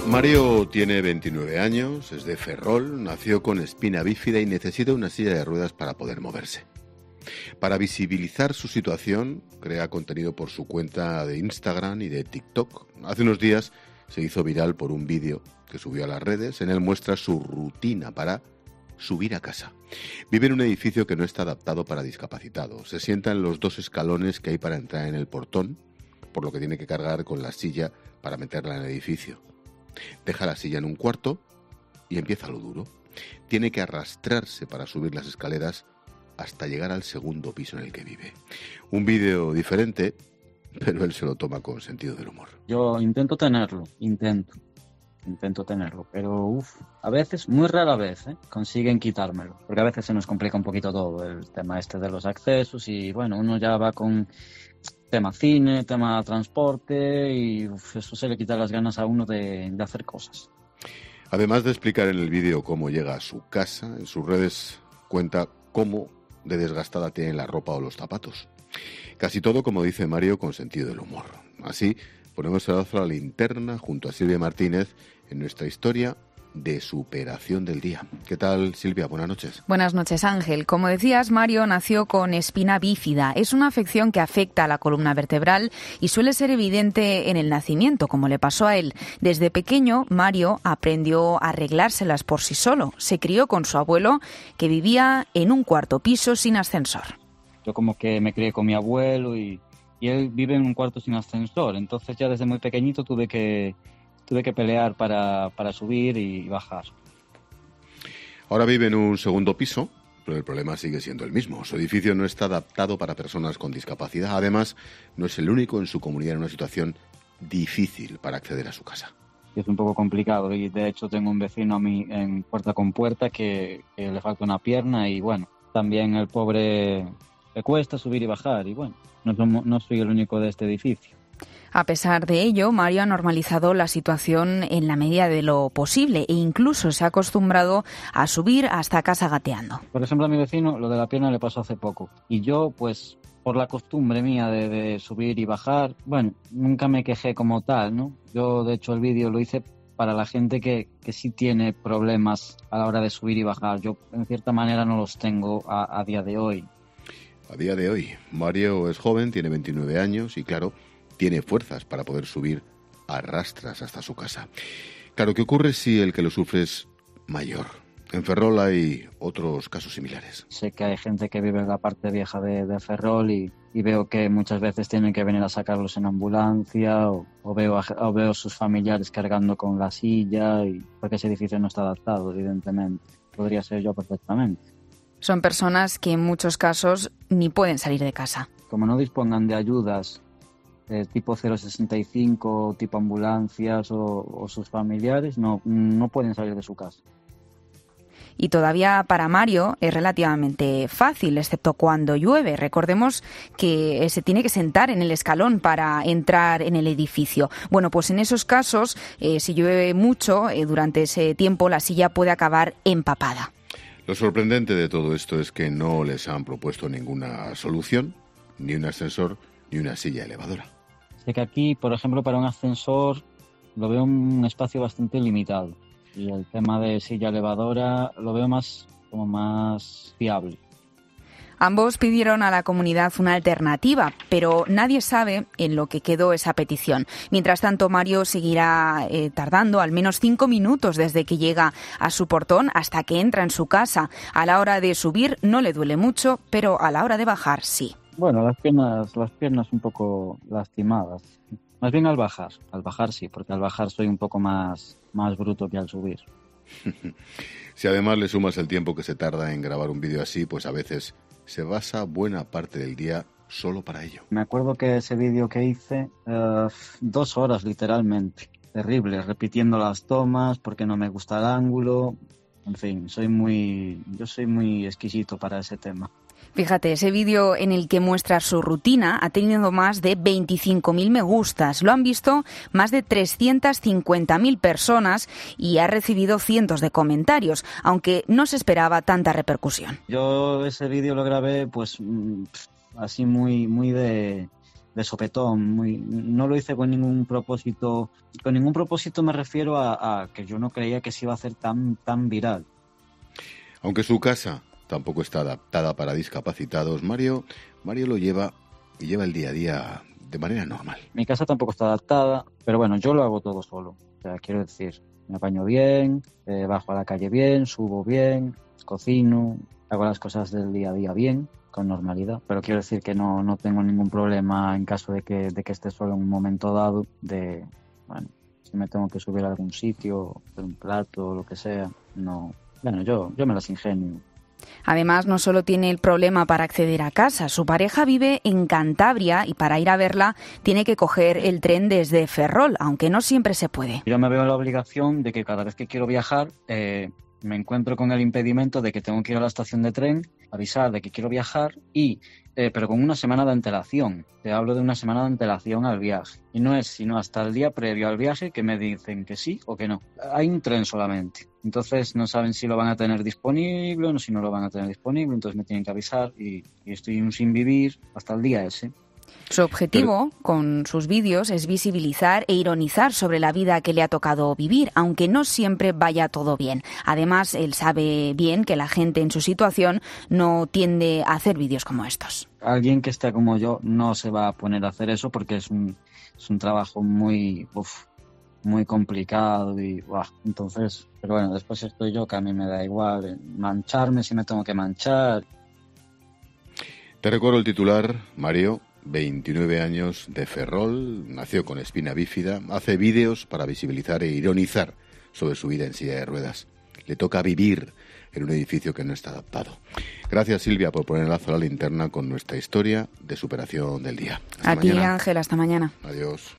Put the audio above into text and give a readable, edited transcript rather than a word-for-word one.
Mario tiene 29 años, es de Ferrol, nació con espina bífida y necesita una silla de ruedas para poder moverse. Para visibilizar su situación, crea contenido por su cuenta de Instagram y de TikTok. Hace unos días se hizo viral por un vídeo que subió a las redes. En él muestra su rutina para subir a casa. Vive en un edificio que no está adaptado para discapacitados. Se sienta en los 2 escalones que hay para entrar en el portón, por lo que tiene que cargar con la silla para meterla en el edificio. Deja la silla en un cuarto y empieza lo duro. Tiene que arrastrarse para subir las escaleras hasta llegar al 2.º piso en el que vive. Un vídeo diferente, pero él se lo toma con sentido del humor. Yo intento tenerlo, pero a veces, muy rara vez, consiguen quitármelo, porque a veces se nos complica un poquito todo el tema este de los accesos y bueno, uno ya va con tema cine, tema transporte y eso se le quita las ganas a uno de hacer cosas. Además de explicar en el vídeo cómo llega a su casa, en sus redes cuenta cómo de desgastada tiene la ropa o los zapatos. Casi todo, como dice Mario, con sentido del humor. Así ponemos el ojo a la linterna junto a Silvia Martínez en nuestra historia de superación del día. ¿Qué tal, Silvia? Buenas noches. Buenas noches, Ángel. Como decías, Mario nació con espina bífida. Es una afección que afecta a la columna vertebral y suele ser evidente en el nacimiento, como le pasó a él. Desde pequeño, Mario aprendió a arreglárselas por sí solo. Se crió con su abuelo, que vivía en un 4.º piso sin ascensor. Yo como que me crié con mi abuelo y él vive en un cuarto sin ascensor. Entonces ya desde muy pequeñito tuve que pelear para subir y bajar. Ahora vive en un 2.º piso, pero el problema sigue siendo el mismo. Su edificio no está adaptado para personas con discapacidad. Además, no es el único en su comunidad en una situación difícil para acceder a su casa. Es un poco complicado y de hecho tengo un vecino a mí en puerta con puerta que le falta una pierna y bueno, también el pobre le cuesta subir y bajar y bueno, no soy el único de este edificio. A pesar de ello, Mario ha normalizado la situación en la medida de lo posible e incluso se ha acostumbrado a subir hasta casa gateando. Por ejemplo, a mi vecino lo de la pierna le pasó hace poco y yo, pues, por la costumbre mía de subir y bajar, bueno, nunca me quejé como tal, ¿no? Yo, de hecho, el vídeo lo hice para la gente que sí tiene problemas a la hora de subir y bajar. Yo, en cierta manera, no los tengo a día de hoy. A día de hoy, Mario es joven, tiene 29 años y, claro, tiene fuerzas para poder subir a rastras hasta su casa. Claro, ¿qué ocurre si el que lo sufre es mayor? En Ferrol hay otros casos similares. Sé que hay gente que vive en la parte vieja de Ferrol y veo que muchas veces tienen que venir a sacarlos en ambulancia o veo sus familiares cargando con la silla porque ese edificio no está adaptado, evidentemente. Podría ser yo perfectamente. Son personas que en muchos casos ni pueden salir de casa. Como no dispongan de ayudas tipo 065, tipo ambulancias o sus familiares, no pueden salir de su casa. Y todavía para Mario es relativamente fácil, excepto cuando llueve. Recordemos que se tiene que sentar en el escalón para entrar en el edificio. Bueno, pues en esos casos, si llueve mucho, durante ese tiempo la silla puede acabar empapada. Lo sorprendente de todo esto es que no les han propuesto ninguna solución, ni un ascensor, ni una silla elevadora. Sé que aquí, por ejemplo, para un ascensor lo veo un espacio bastante limitado. Y el tema de silla elevadora lo veo más fiable. Ambos pidieron a la comunidad una alternativa, pero nadie sabe en lo que quedó esa petición. Mientras tanto, Mario seguirá tardando al menos 5 minutos desde que llega a su portón hasta que entra en su casa. A la hora de subir no le duele mucho, pero a la hora de bajar sí. Bueno, las piernas un poco lastimadas. Más bien al bajar sí, porque al bajar soy un poco más bruto que al subir. Si además le sumas el tiempo que se tarda en grabar un vídeo así, pues a veces se basa buena parte del día solo para ello. Me acuerdo que ese vídeo que hice, 2 horas literalmente. Terrible, repitiendo las tomas porque no me gusta el ángulo. En fin, yo soy muy exquisito para ese tema. Fíjate, ese vídeo en el que muestra su rutina ha tenido más de 25.000 me gustas. Lo han visto más de 350.000 personas y ha recibido cientos de comentarios, aunque no se esperaba tanta repercusión. Yo ese vídeo lo grabé pues así muy de sopetón, no lo hice con ningún propósito. Con ningún propósito me refiero a que yo no creía que se iba a hacer tan viral. Aunque su casa tampoco está adaptada para discapacitados, Mario lo lleva el día a día de manera normal. Mi casa tampoco está adaptada, pero bueno, yo lo hago todo solo. O sea, quiero decir, me apaño bien, bajo a la calle bien, subo bien, cocino, hago las cosas del día a día bien, con normalidad. Pero quiero decir que no tengo ningún problema en caso de que esté solo en un momento dado, si me tengo que subir a algún sitio, hacer un plato o lo que sea, no. Bueno, yo me las ingenio. Además, no solo tiene el problema para acceder a casa, su pareja vive en Cantabria y para ir a verla tiene que coger el tren desde Ferrol, aunque no siempre se puede. Yo me veo en la obligación de que cada vez que quiero viajar me encuentro con el impedimento de que tengo que ir a la estación de tren, avisar de que quiero viajar pero con una semana de antelación. Te hablo de una semana de antelación al viaje. Y no es sino hasta el día previo al viaje que me dicen que sí o que no. Hay un tren solamente. Entonces no saben si lo van a tener disponible o si no lo van a tener disponible. Entonces me tienen que avisar y estoy sin vivir hasta el día ese. Su objetivo con sus vídeos es visibilizar e ironizar sobre la vida que le ha tocado vivir, aunque no siempre vaya todo bien. Además, él sabe bien que la gente en su situación no tiende a hacer vídeos como estos. Alguien que esté como yo no se va a poner a hacer eso porque es un trabajo muy complicado entonces, pero bueno, después estoy yo que a mí me da igual mancharme si me tengo que manchar. Te recuerdo el titular, Mario. 29 años, de Ferrol, nació con espina bífida, hace vídeos para visibilizar e ironizar sobre su vida en silla de ruedas. Le toca vivir en un edificio que no está adaptado. Gracias, Silvia, por poner el lazo a la linterna con nuestra historia de superación del día. Hasta mañana. A ti, Ángel, hasta mañana. Adiós.